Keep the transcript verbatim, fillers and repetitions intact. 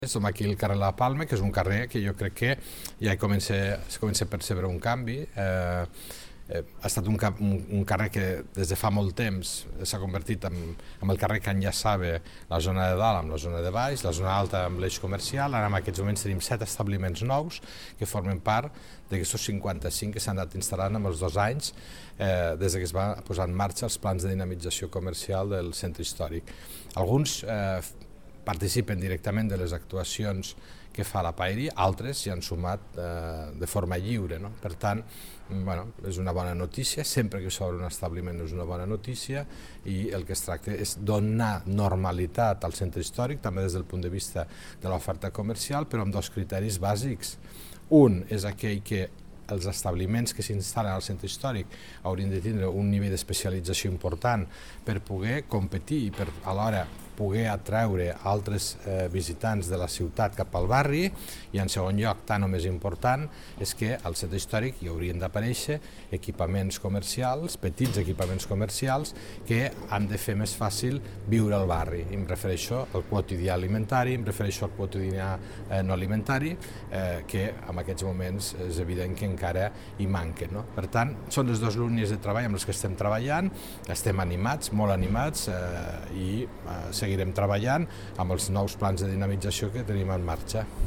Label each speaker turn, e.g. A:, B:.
A: Som aquí al carrer La Palma, que és un carrer que jo crec que ja comença, es comença a percebre un canvi. Eh, eh, ha estat un, un, un carrer que des de fa molt temps s'ha convertit en, en el carrer que enllaçava la zona de dalt amb la zona de baix, la zona alta amb l'eix comercial. Ara en aquests moments tenim set establiments nous que formen part d'aquests cinquanta-cinc que s'han anat instal·lant en els dos anys eh, des que es va posar en marxa els plans de dinamització comercial del centre històric. Alguns eh, participen directament de les actuacions que fa la Pairi, altres s'hi han sumat eh, de forma lliure, no? Per tant, bueno, és una bona notícia, sempre que s'obre un establiment és una bona notícia i el que es tracta és donar normalitat al centre històric, també des del punt de vista de l'oferta comercial, però amb dos criteris bàsics. Un és aquell que els establiments que s'instal·len al centre històric haurien de tindre un nivell d'especialització important per poder competir i per alhora poder atreure altres eh, visitants de la ciutat cap al barri, i en segon lloc, tant o més important, és que al centre històric hi haurien d'aparèixer equipaments comercials, petits equipaments comercials, que han de fer més fàcil viure al barri. I em refereixo al quotidià alimentari, em refereixo al quotidià eh, no alimentari, eh, que en aquests moments és evident que encara hi manquen, no? Per tant, són les dues línies de treball amb les que estem treballant, estem animats, molt animats, eh, i eh, seguirem treballant amb els nous plans de dinamització que tenim en marxa.